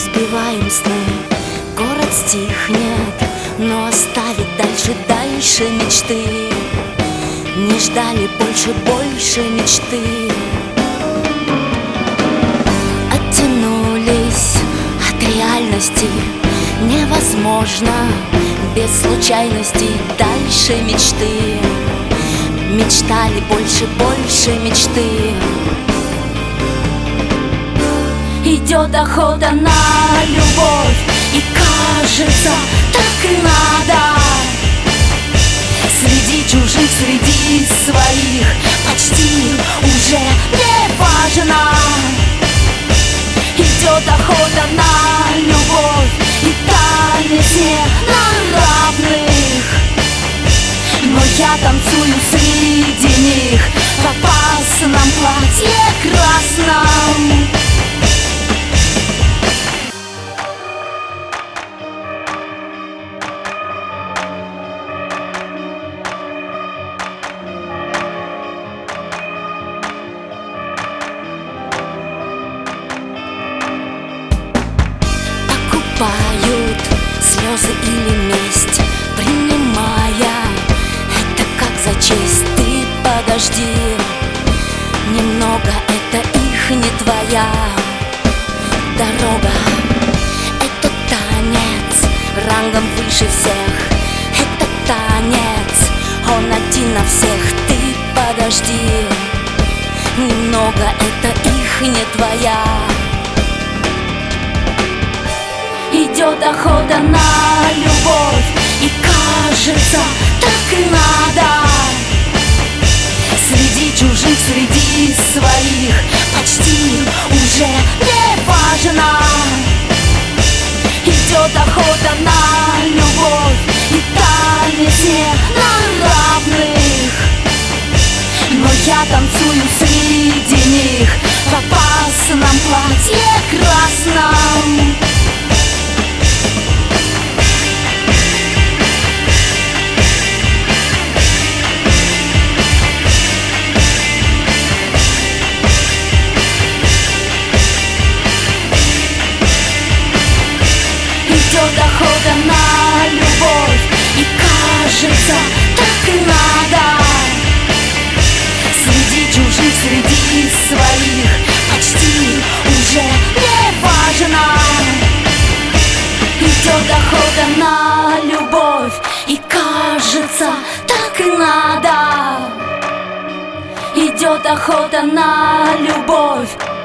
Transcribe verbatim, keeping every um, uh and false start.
разбиваем сны. Город стихнет, но оставит дальше, дальше мечты. Не ждали больше, больше мечты. Оттянулись от реальности. Невозможно без случайностей дальше мечты. Мечтали больше, больше мечты. Идет охота на любовь, и кажется, так и надо. Среди чужих, среди своих почти уже не важно. Идет охота на любовь, и танец не на равных. Но я танцую среди них в опасном платье красном. Покупают слезы или месть, принимая это как за честь. Ты подожди, немного, это их не твоя дорога. Это танец рангом выше всех. Это танец, он один на всех. Ты подожди, немного, это их не твоя. Идет охота на любовь, и кажется, так и надо. Среди чужих, среди своих почти уже не важно. Идет охота на любовь, и танец не на равных. Но я танцую среди них в опасном платье красном. Идет охота на любовь, и кажется, так и надо. Среди чужих, среди своих почти уже не важно. Идет охота на любовь, и кажется, так и надо. Идет охота на любовь.